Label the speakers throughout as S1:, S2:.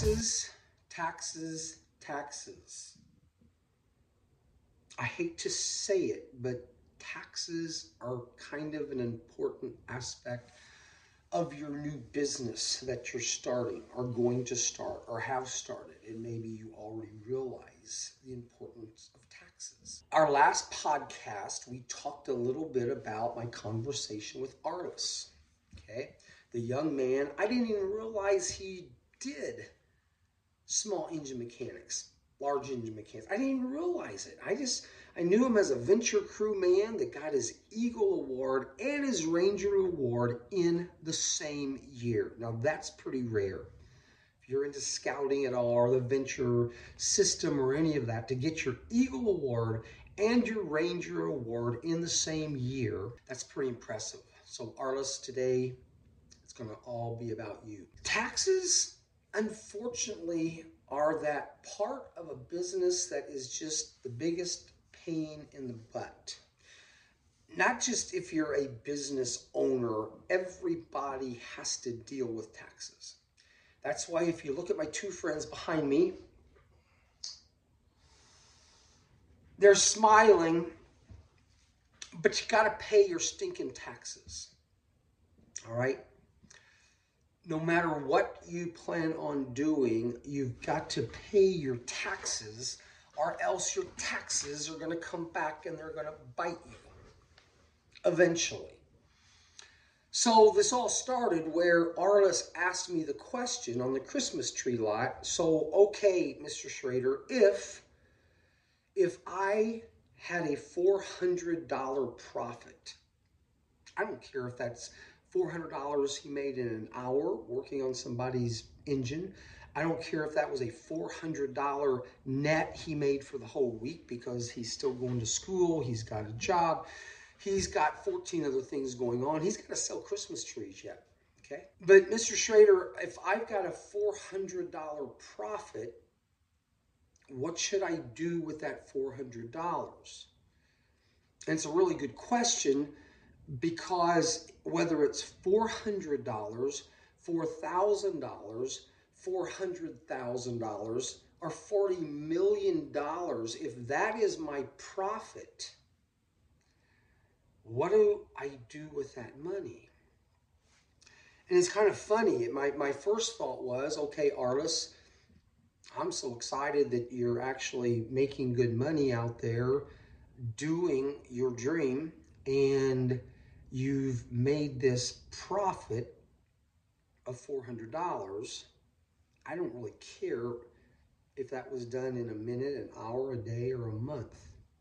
S1: Taxes, taxes, taxes. I hate to say it, but taxes are kind of an important aspect of your new business that you're starting or going to start or have started. And maybe you already realize the importance of taxes. Our last podcast, we talked a little bit about my conversation with Arliss. Okay. The young man, I didn't even realize he did small engine mechanics, large engine mechanics. I didn't even realize it. I knew him as a venture crew man that got his Eagle Award and his Ranger Award in the same year. Now that's pretty rare. If you're into scouting at all or the venture system or any of that, to get your Eagle Award and your Ranger Award in the same year, that's pretty impressive. So Arliss, today, it's going to all be about you. Taxes, unfortunately, are that part of a business that is just the biggest pain in the butt. Not just if you're a business owner, everybody has to deal with taxes. That's why if you look at my two friends behind me, they're smiling, but you got to pay your stinking taxes. All right? No matter what you plan on doing, you've got to pay your taxes, or else your taxes are going to come back and they're going to bite you eventually. So this all started where Arliss asked me the question on the Christmas tree lot. So, okay, Mr. Schrader, if I had a $400 profit, I don't care if that's $400 he made in an hour working on somebody's engine. I don't care if that was a $400 net he made for the whole week because he's still going to school, he's got a job, he's got 14 other things going on. He's got to sell Christmas trees yet, okay? But Mr. Schrader, if I've got a $400 profit, what should I do with that $400? And it's a really good question, because whether it's $400, $4,000, $400,000, or $40 million, if that is my profit, what do I do with that money? And it's kind of funny. My first thought was, okay, Arliss, I'm so excited that you're actually making good money out there doing your dream, and you've made this profit of $400. I don't really care if that was done in a minute, an hour, a day, or a month.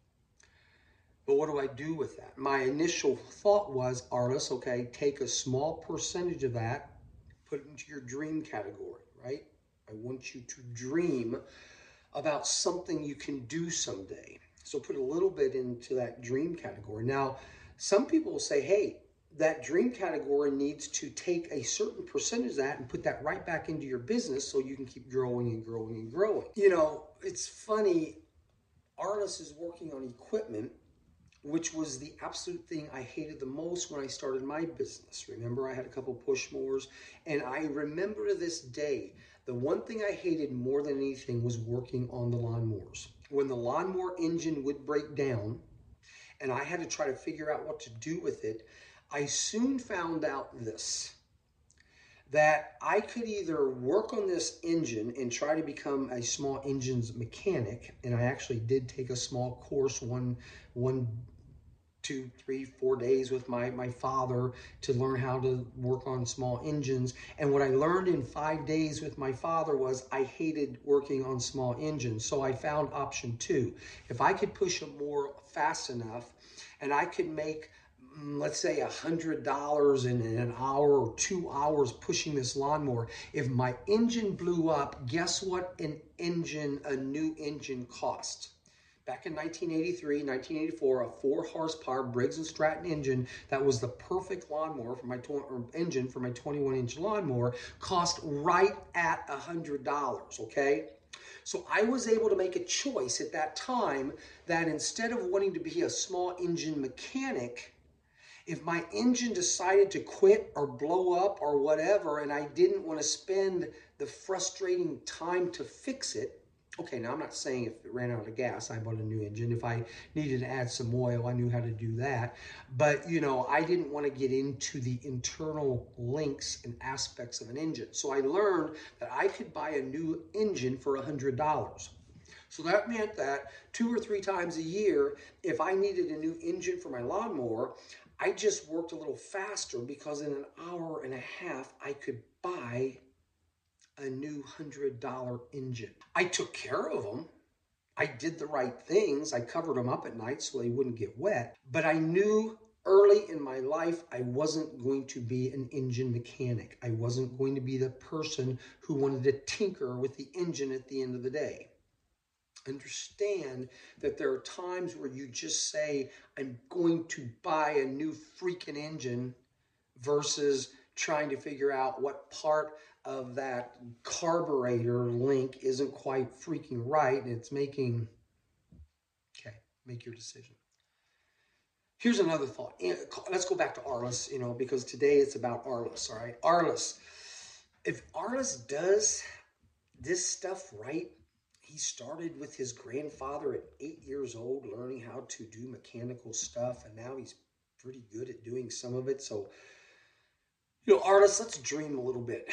S1: But what do I do with that? My initial thought was, Arliss, okay, take a small percentage of that, put it into your dream category, right? I want you to dream about something you can do someday. So put a little bit into that dream category. Now, some people will say, hey, that dream category needs to take a certain percentage of that and put that right back into your business so you can keep growing and growing and growing. You know, it's funny, Arliss is working on equipment, which was the absolute thing I hated the most when I started my business. Remember, I had a couple push mowers, and I remember to this day, the one thing I hated more than anything was working on the lawnmowers. When the lawnmower engine would break down and I had to try to figure out what to do with it, I soon found out this, that I could either work on this engine and try to become a small engines mechanic, and I actually did take a small course, one 2, 3, 4 days with my father to learn how to work on small engines. And what I learned in 5 days with my father was I hated working on small engines. So I found option 2. If I could push them more fast enough and I could make, let's say, $100 in an hour or 2 hours pushing this lawnmower, if my engine blew up, guess what a new engine cost? Back in 1983, 1984, a 4-horsepower Briggs & Stratton engine that was the perfect lawnmower for my engine for my 21-inch lawnmower cost right at $100, okay? So I was able to make a choice at that time that instead of wanting to be a small engine mechanic If my engine decided to quit or blow up or whatever, and I didn't want to spend the frustrating time to fix it, okay, now I'm not saying if it ran out of gas, I bought a new engine. If I needed to add some oil, I knew how to do that. But, I didn't want to get into the internal links and aspects of an engine. So I learned that I could buy a new engine for $100. So that meant that 2 or 3 times a year, if I needed a new engine for my lawnmower, I just worked a little faster because in an hour and a half, I could buy a new $100 engine. I took care of them. I did the right things. I covered them up at night so they wouldn't get wet. But I knew early in my life, I wasn't going to be an engine mechanic. I wasn't going to be the person who wanted to tinker with the engine at the end of the day. Understand that there are times where you just say, I'm going to buy a new freaking engine versus trying to figure out what part of that carburetor link isn't quite freaking right and it's making, okay, make your decision. Here's another thought. Let's go back to Arliss, because today it's about Arliss, all right? Arliss. If Arliss does this stuff right, he started with his grandfather at 8 years old, learning how to do mechanical stuff, and now he's pretty good at doing some of it. So, Arliss, let's dream a little bit.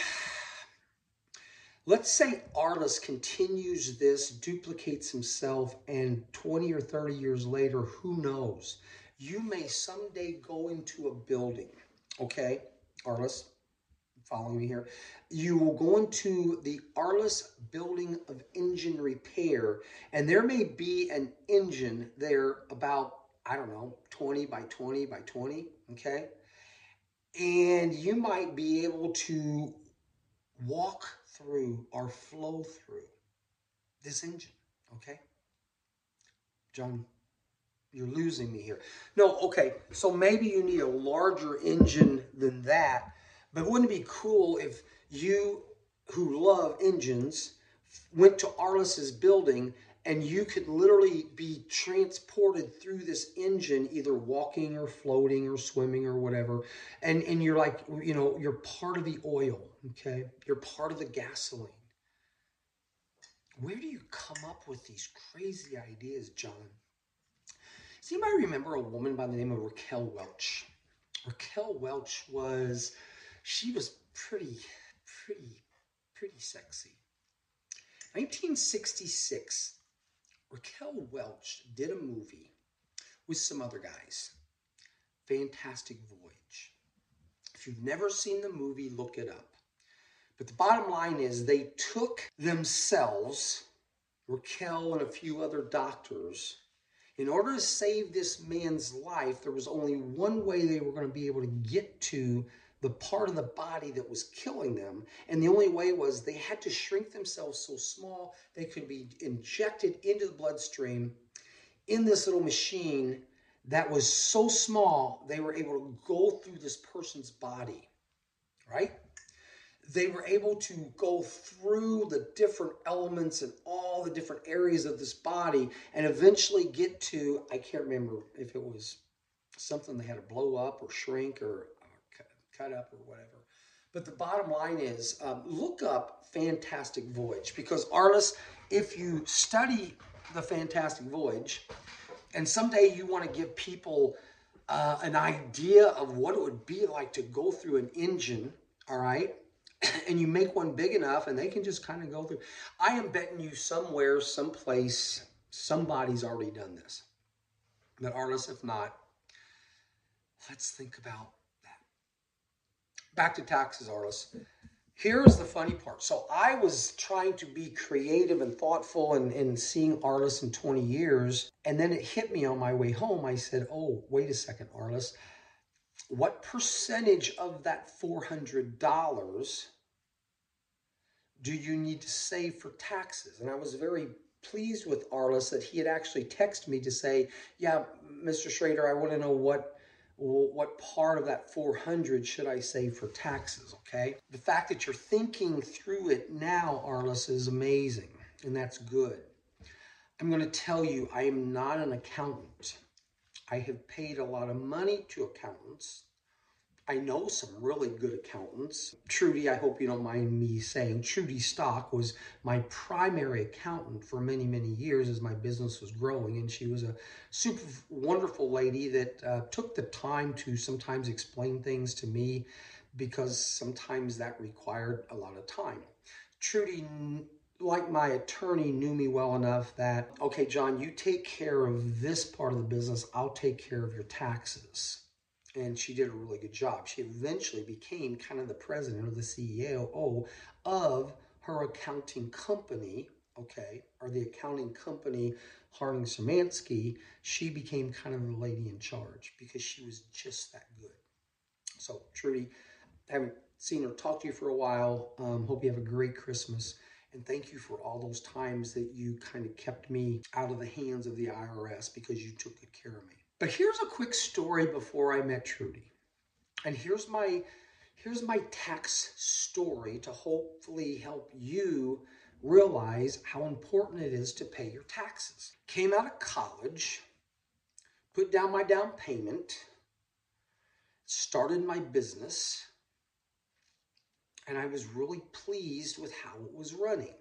S1: Let's say Arliss continues this, duplicates himself, and 20 or 30 years later, who knows? You may someday go into a building, okay, Arliss? Following me here, you will go into the Arliss Building of Engine Repair, and there may be an engine there about, 20 by 20 by 20, okay? And you might be able to walk through or flow through this engine, okay? John, you're losing me here. No, okay, so maybe you need a larger engine than that. But wouldn't it be cool if you, who love engines, went to Arliss's building and you could literally be transported through this engine, either walking or floating or swimming or whatever. And you're like, you're part of the oil, okay? You're part of the gasoline. Where do you come up with these crazy ideas, John? Does anybody remember a woman by the name of Raquel Welch? Raquel Welch she was pretty sexy. 1966, Raquel Welch did a movie with some other guys, Fantastic Voyage. If you've never seen the movie, look it up. But the bottom line is they took themselves, Raquel and a few other doctors, in order to save this man's life. There was only one way they were going to be able to get to the part of the body that was killing them. And the only way was they had to shrink themselves so small they could be injected into the bloodstream in this little machine that was so small they were able to go through this person's body, right? They were able to go through the different elements and all the different areas of this body and eventually get to, I can't remember if it was something they had to blow up or shrink or cut up or whatever. But the bottom line is, look up Fantastic Voyage, because Arliss, if you study the Fantastic Voyage, and someday you want to give people an idea of what it would be like to go through an engine, all right, and you make one big enough and they can just kind of go through. I am betting you somewhere, someplace, somebody's already done this. But Arliss, if not, let's think about that. Back to taxes, Arliss. Here's the funny part. So I was trying to be creative and thoughtful and seeing Arliss in 20 years. And then it hit me on my way home. I said, oh, wait a second, Arliss. What percentage of that $400 do you need to save for taxes? And I was very pleased with Arliss that he had actually texted me to say, yeah, Mr. Schrader, I want to know what part of that 400 should I save for taxes, okay? The fact that you're thinking through it now, Arliss, is amazing, and that's good. I'm going to tell you, I am not an accountant. I have paid a lot of money to accountants. I know some really good accountants. Trudy, I hope you don't mind me saying, Trudy Stock was my primary accountant for many, many years as my business was growing. And she was a super wonderful lady that took the time to sometimes explain things to me because sometimes that required a lot of time. Trudy, like my attorney, knew me well enough that, okay, John, you take care of this part of the business. I'll take care of your taxes. And she did a really good job. She eventually became kind of the president or the CEO of her accounting company, okay, or the accounting company, Harding Szymanski. She became kind of the lady in charge because she was just that good. So, Trudy, I haven't seen or talked to you for a while. Hope you have a great Christmas. And thank you for all those times that you kind of kept me out of the hands of the IRS because you took good care of me. But here's a quick story before I met Trudy. And here's my tax story to hopefully help you realize how important it is to pay your taxes. Came out of college, put down my down payment, started my business, and I was really pleased with how it was running.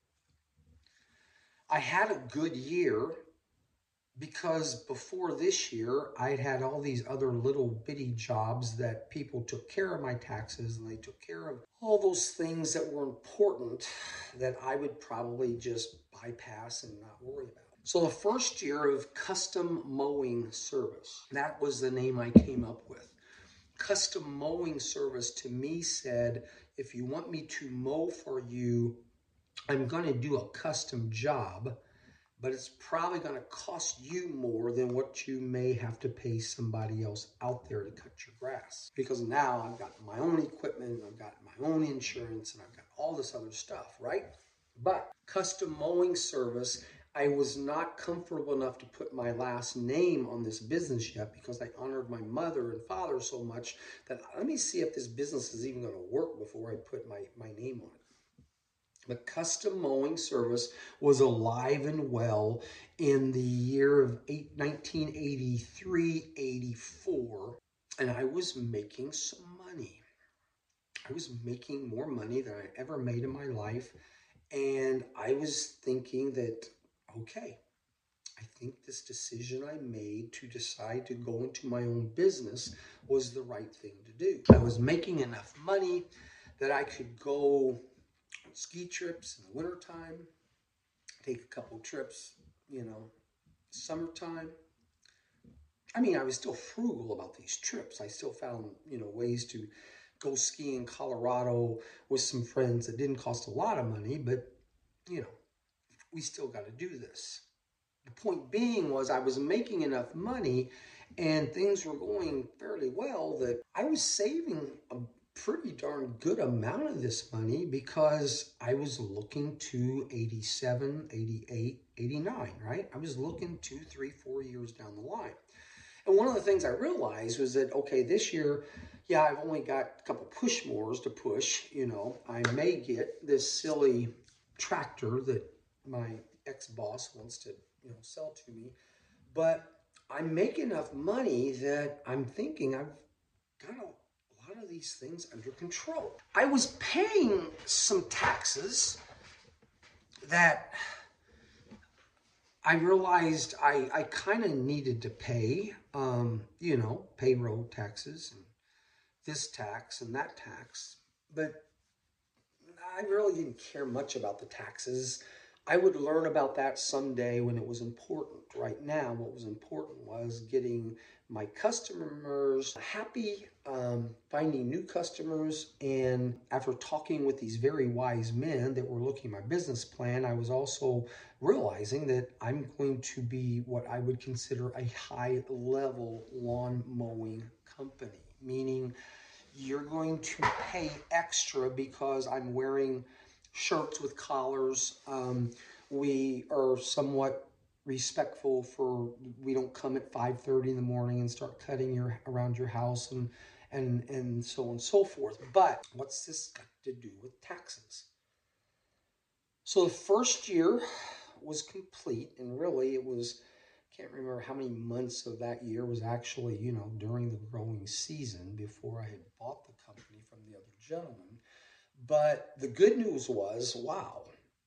S1: I had a good year because before this year, I'd had all these other little bitty jobs that people took care of my taxes and they took care of all those things that were important that I would probably just bypass and not worry about. So the first year of custom mowing service, that was the name I came up with. Custom mowing service to me said, if you want me to mow for you, I'm going to do a custom job, but it's probably going to cost you more than what you may have to pay somebody else out there to cut your grass. Because now I've got my own equipment, I've got my own insurance, and I've got all this other stuff, right? But custom mowing service, I was not comfortable enough to put my last name on this business yet because I honored my mother and father so much that let me see if this business is even going to work before I put my name on it. The custom mowing service was alive and well in the year of 1983-84, and I was making some money. I was making more money than I ever made in my life, and I was thinking that, okay, I think this decision I made to decide to go into my own business was the right thing to do. I was making enough money that I could go ski trips in the wintertime, take a couple trips, summertime. I mean, I was still frugal about these trips. I still found, ways to go ski in Colorado with some friends that didn't cost a lot of money, but, we still got to do this. The point being was I was making enough money and things were going fairly well that I was saving a pretty darn good amount of this money because I was looking to 87, 88, 89, right? I was looking 2, 3, 4 years down the line. And one of the things I realized was that, okay, this year, yeah, I've only got a couple push mowers to push, I may get this silly tractor that my ex-boss wants to, sell to me, but I make enough money that I'm thinking I've got a lot of these things under control. I was paying some taxes that I realized I kind of needed to pay, payroll taxes and this tax and that tax, but I really didn't care much about the taxes. I would learn about that someday when it was important. Right now, what was important was getting my customers happy, finding new customers. And after talking with these very wise men that were looking at my business plan, I was also realizing that I'm going to be what I would consider a high-level lawn mowing company, meaning you're going to pay extra because I'm wearing shirts with collars. We are somewhat respectful for, we don't come at 5:30 in the morning and start cutting around your house and so on and so forth. But what's this got to do with taxes? So the first year was complete, and really it was can't remember how many months of that year was actually, during the growing season before I had bought the company from the other gentleman. But the good news was, wow,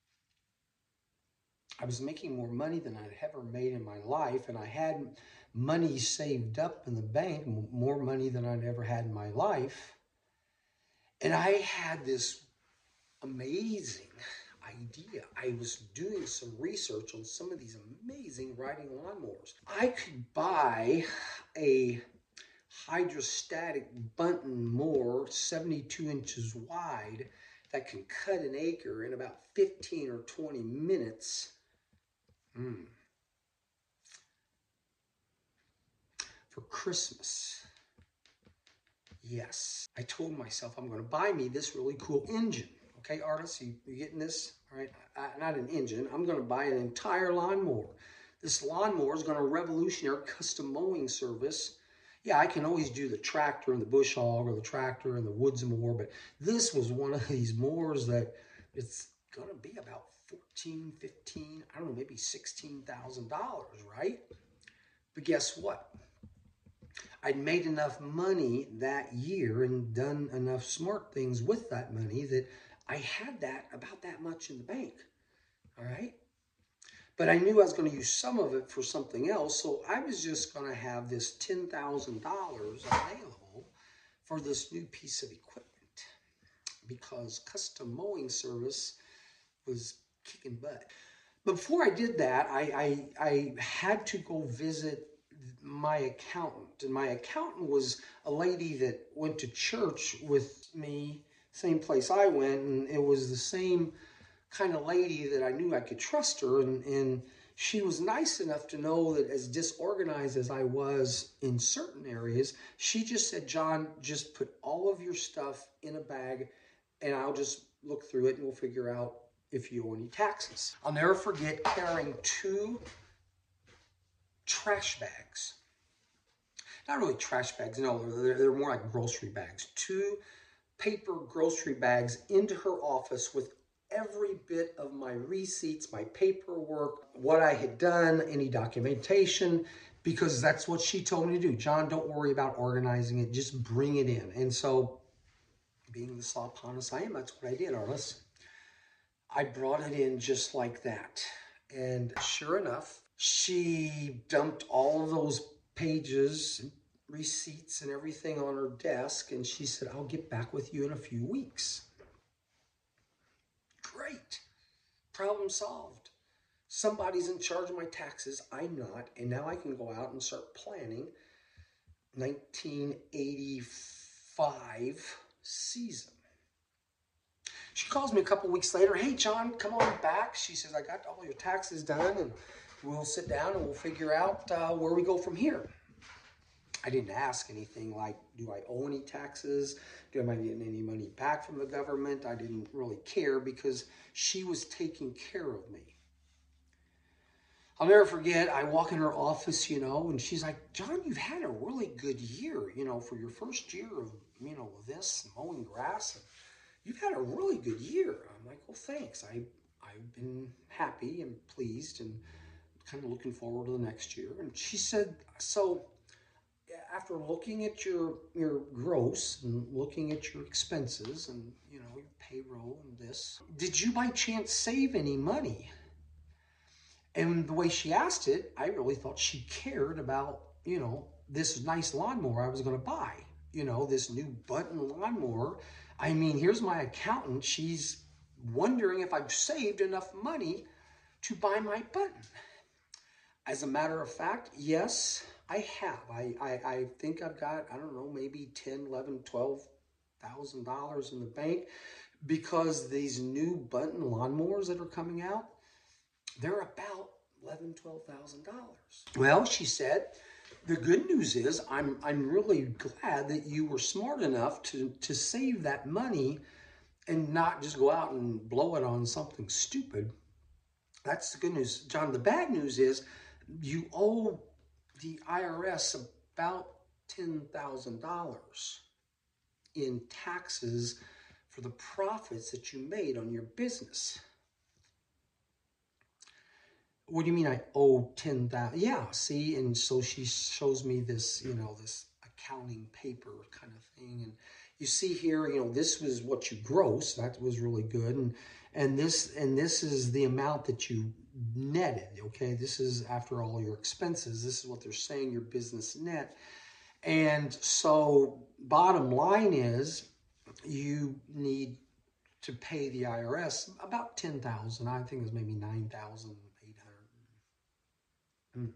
S1: I was making more money than I'd ever made in my life, and I had money saved up in the bank, more money than I'd ever had in my life. And I had this amazing idea. I was doing some research on some of these amazing riding lawnmowers. I could buy a hydrostatic Bunton mower, 72 inches wide, that can cut an acre in about 15 or 20 minutes. For Christmas. Yes. I told myself I'm going to buy me this really cool engine. Okay, artists, you getting this? All right, not an engine. I'm going to buy an entire lawnmower. This lawnmower is going to revolutionize custom mowing service. Yeah, I can always do the tractor and the bush hog or the tractor and the woods mower, but this was one of these mowers that it's going to be about 14, 15, I don't know, maybe $16,000, right? But guess what? I'd made enough money that year and done enough smart things with that money that I had about that much in the bank, all right? But I knew I was going to use some of it for something else, so I was just going to have this $10,000 available for this new piece of equipment because custom mowing service was kicking butt. Before I did that, I had to go visit my accountant, and my accountant was a lady that went to church with me, same place I went, and it was the same kind of lady that I knew I could trust her, and she was nice enough to know that as disorganized as I was in certain areas, she just said, John, just put all of your stuff in a bag and I'll just look through it and we'll figure out if you owe any taxes. I'll never forget carrying 2 trash bags. Not really trash bags, no, they're more like grocery bags. 2 paper grocery bags into her office with every bit of my receipts, my paperwork, what I had done, any documentation, because that's what she told me to do. John, don't worry about organizing it, just bring it in. And so, being the slob-honest I am, that's what I did, Arliss. I brought it in just like that. And sure enough, she dumped all of those pages, receipts, and everything on her desk, and she said, I'll get back with you in a few weeks. Great. Problem solved. Somebody's in charge of my taxes. I'm not. And now I can go out and start planning 1985 season. She calls me a couple weeks later. Hey, John, come on back. She says, I got all your taxes done, and we'll sit down and we'll figure out where we go from here. I didn't ask anything like, do I owe any taxes? Am I getting any money back from the government? I didn't really care because she was taking care of me. I'll never forget, I walk in her office, and she's like, John, you've had a really good year, for your first year of, this, mowing grass. And you've had a really good year. I'm like, well, thanks. I've been happy and pleased and kind of looking forward to the next year. And she said, so after looking at your gross and looking at your expenses and, your payroll and this, did you by chance save any money? And the way she asked it, I really thought she cared about, this nice lawnmower I was going to buy, this new Bunton lawnmower. I mean, here's my accountant. She's wondering if I've saved enough money to buy my Bunton. As a matter of fact, yes, I have. I think I've got, I don't know, maybe $10,000, $11,000, $12,000 in the bank because these new Bunton lawnmowers that are coming out, they're about $11,000, $12,000. Well, she said, the good news is I'm really glad that you were smart enough to save that money and not just go out and blow it on something stupid. That's the good news. John, the bad news is you owe the IRS about $10,000 in taxes for the profits that you made on your business. What do you mean I owe 10,000? Yeah, see, and so she shows me this, this accounting paper kind of thing, and you see here, this was what you gross. That was really good, and this is the amount that you netted. Okay, this is after all your expenses. This is what they're saying your business net, and so bottom line is you need to pay the IRS about 10,000. I think it was maybe 9,800.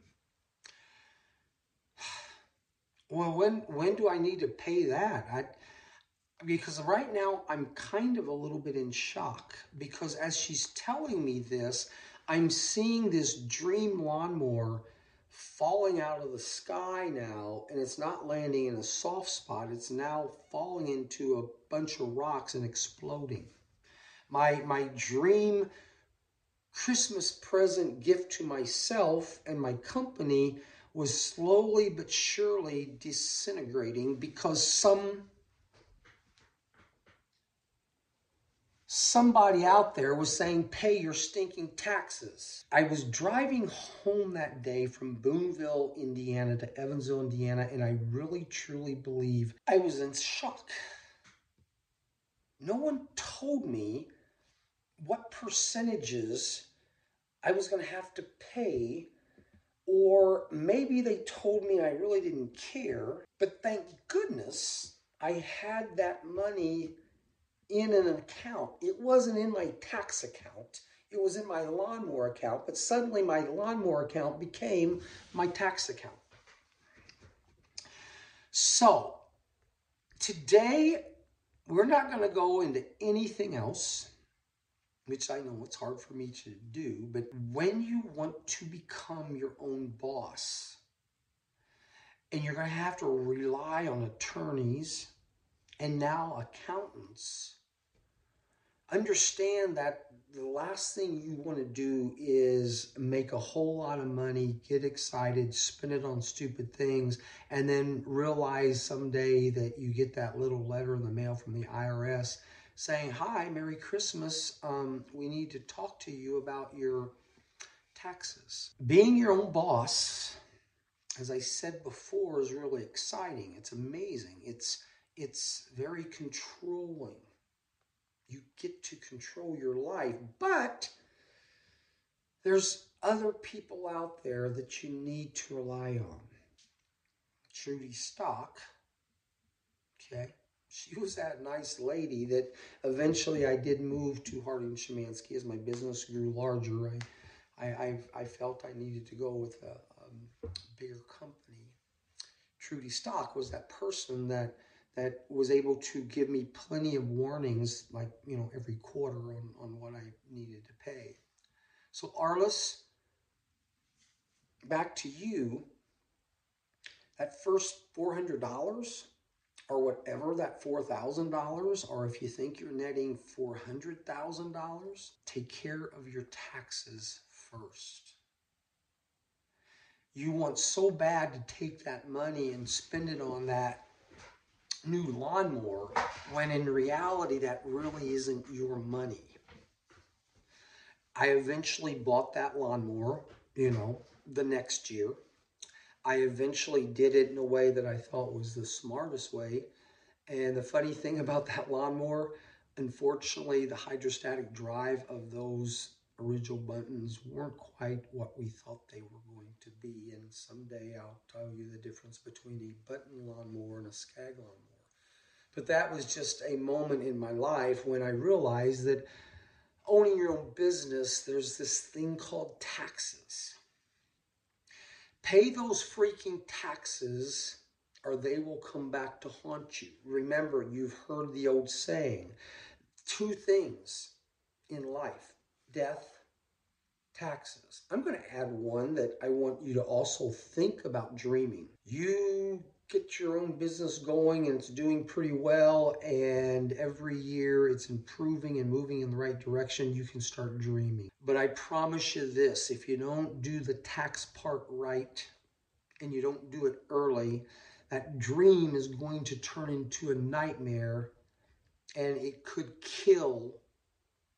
S1: Well, when do I need to pay that? Because right now I'm kind of a little bit in shock, because as she's telling me this, I'm seeing this dream lawnmower falling out of the sky now, and it's not landing in a soft spot. It's now falling into a bunch of rocks and exploding. My dream Christmas present gift to myself and my company was slowly but surely disintegrating because somebody out there was saying, pay your stinking taxes. I was driving home that day from Boonville, Indiana to Evansville, Indiana, and I really, truly believe I was in shock. No one told me what percentages I was going to have to pay, or maybe they told me I really didn't care, but thank goodness I had that money in an account. It wasn't in my tax account. It was in my lawnmower account, but suddenly my lawnmower account became my tax account. So today, we're not going to go into anything else, which I know it's hard for me to do, but when you want to become your own boss, and you're going to have to rely on attorneys and now accountants, understand that the last thing you want to do is make a whole lot of money, get excited, spend it on stupid things, and then realize someday that you get that little letter in the mail from the IRS saying, hi, Merry Christmas, we need to talk to you about your taxes. Being your own boss, as I said before, is really exciting. It's amazing. It's very controlling. You get to control your life, but there's other people out there that you need to rely on. Trudy Stock, okay? She was that nice lady that eventually I did move to Harding Szymanski as my business grew larger. I felt I needed to go with a bigger company. Trudy Stock was that person that was able to give me plenty of warnings, like, every quarter on what I needed to pay. So Arliss, back to you. That first $400, or whatever that $4,000, or if you think you're netting $400,000, take care of your taxes first. You want so bad to take that money and spend it on that new lawnmower, when in reality that really isn't your money. I eventually bought that lawnmower, the next year. I eventually did it in a way that I thought was the smartest way. And the funny thing about that lawnmower, unfortunately, the hydrostatic drive of those original buttons weren't quite what we thought they were going to be. And someday I'll tell you the difference between a button lawnmower and a Scag lawnmower. But that was just a moment in my life when I realized that owning your own business, there's this thing called taxes. Pay those freaking taxes or they will come back to haunt you. Remember, you've heard the old saying, 2 things in life: death, taxes. I'm going to add one that I want you to also think about dreaming. You get your own business going and it's doing pretty well, and every year it's improving and moving in the right direction, you can start dreaming. But I promise you this, if you don't do the tax part right and you don't do it early, that dream is going to turn into a nightmare, and it could kill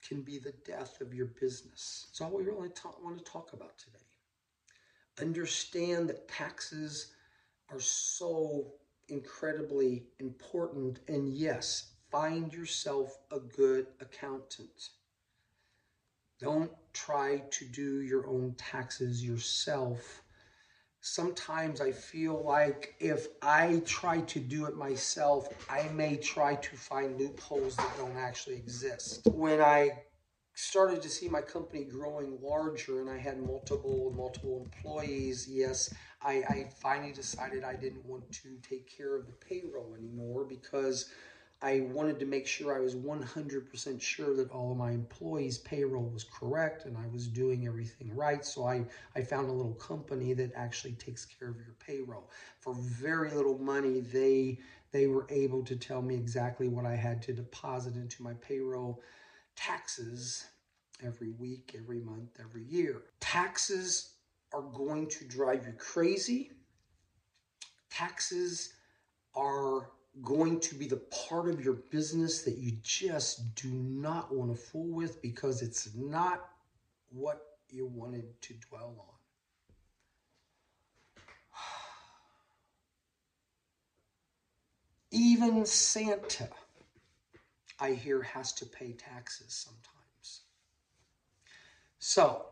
S1: can be the death of your business. That's all we really want to talk about today. Understand that taxes are so incredibly important. And yes, find yourself a good accountant. Don't try to do your own taxes yourself. Sometimes I feel like if I try to do it myself, I may try to find loopholes that don't actually exist. When I started to see my company growing larger and I had multiple employees, yes, I finally decided I didn't want to take care of the payroll anymore because I wanted to make sure I was 100% sure that all of my employees' payroll was correct and I was doing everything right. So I found a little company that actually takes care of your payroll. For very little money, they were able to tell me exactly what I had to deposit into my payroll taxes every week, every month, every year. Taxes are going to drive you crazy. Taxes are going to be the part of your business that you just do not want to fool with because it's not what you wanted to dwell on. Even Santa, I hear, has to pay taxes sometimes. So,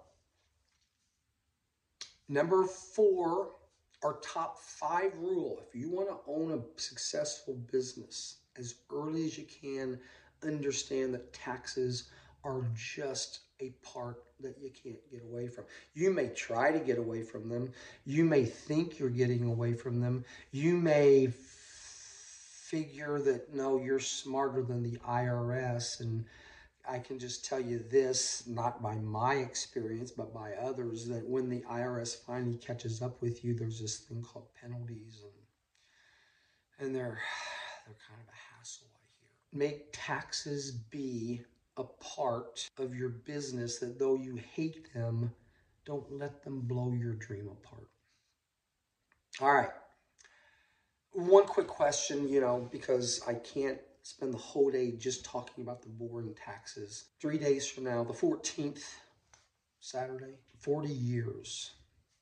S1: number 4, our top 5 rule. If you want to own a successful business, as early as you can, understand that taxes are just a part that you can't get away from. You may try to get away from them. You may think you're getting away from them. You may figure that, no, you're smarter than the IRS. And I can just tell you this, not by my experience, but by others, that when the IRS finally catches up with you, there's this thing called penalties, and they're kind of a hassle, I hear. Make taxes be a part of your business that though you hate them, don't let them blow your dream apart. All right. One quick question, because I can't spend the whole day just talking about the boring taxes. 3 days from now, the 14th, Saturday, 40 years.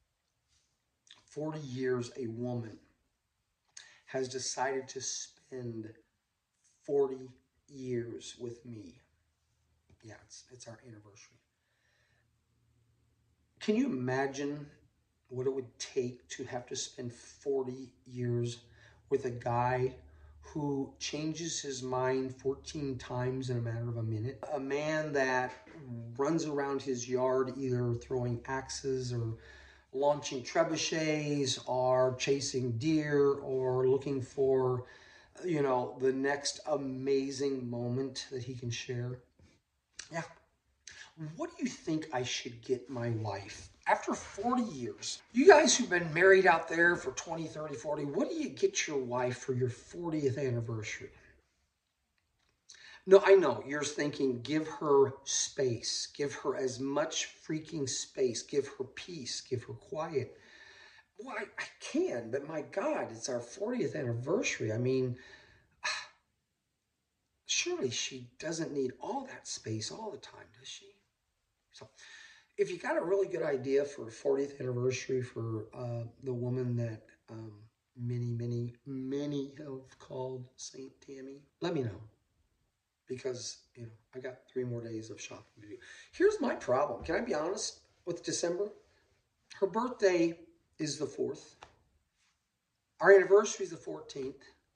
S1: 40 years a woman has decided to spend 40 years with me. Yeah, it's our anniversary. Can you imagine what it would take to have to spend 40 years with a guy who changes his mind 14 times in a matter of a minute? A man that runs around his yard either throwing axes or launching trebuchets or chasing deer or looking for, the next amazing moment that he can share. Yeah. What do you think I should get my wife after 40 years? You guys who've been married out there for 20, 30, 40, what do you get your wife for your 40th anniversary? No, I know you're thinking, give her space, give her as much freaking space, give her peace, give her quiet. Well, I can, but my God, it's our 40th anniversary. I mean, surely she doesn't need all that space all the time, does she? So if you got a really good idea for a 40th anniversary for the woman that many have called Saint Tammy, let me know. Because, I got 3 more days of shopping to do. Here's my problem. Can I be honest with December? Her birthday is the 4th. Our anniversary is the 14th.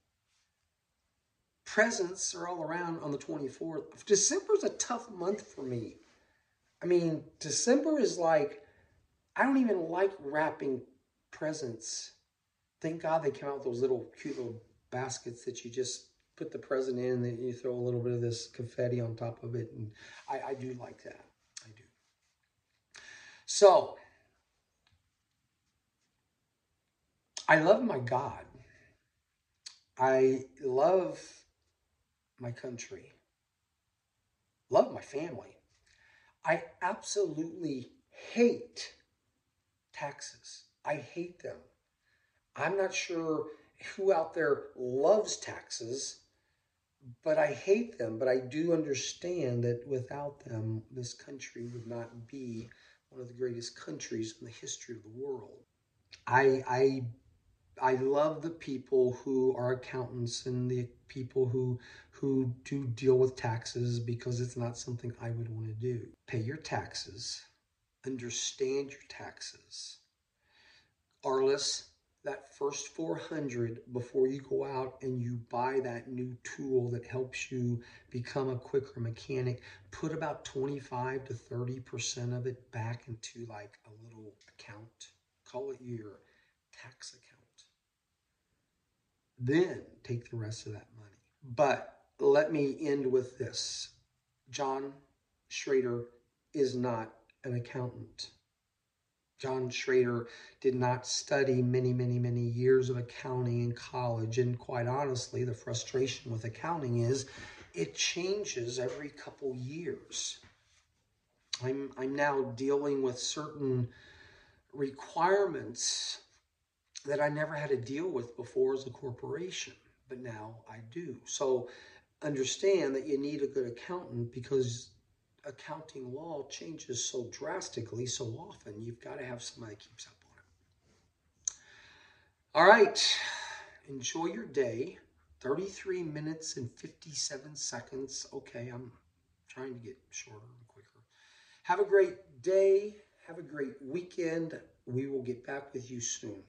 S1: Presents are all around on the 24th. December's a tough month for me. I mean, December is like, I don't even like wrapping presents. Thank God they came out with those cute little baskets that you just put the present in and then you throw a little bit of this confetti on top of it. And I do like that. I do. So, I love my God. I love my country. Love my family. I absolutely hate taxes. I hate them. I'm not sure who out there loves taxes. but I hate them. But I do understand that without them, this country would not be one of the greatest countries in the history of the world. I I I love the people who are accountants and the people who do deal with taxes because it's not something I would want to do. Pay your taxes, understand your taxes. Arliss, that first 400 before you go out and you buy that new tool that helps you become a quicker mechanic, put about 25 to 30% of it back into like a little account. Call it your tax account. Then take the rest of that money. But let me end with this. John Schrader is not an accountant. John Schrader did not study many years of accounting in college. And quite honestly, the frustration with accounting is it changes every couple years. I'm now dealing with certain requirements that I never had to deal with before as a corporation, but now I do. So understand that you need a good accountant because accounting law changes so drastically so often. You've got to have somebody that keeps up on it. All right. Enjoy your day. 33 minutes and 57 seconds. Okay, I'm trying to get shorter and quicker. Have a great day. Have a great weekend. We will get back with you soon.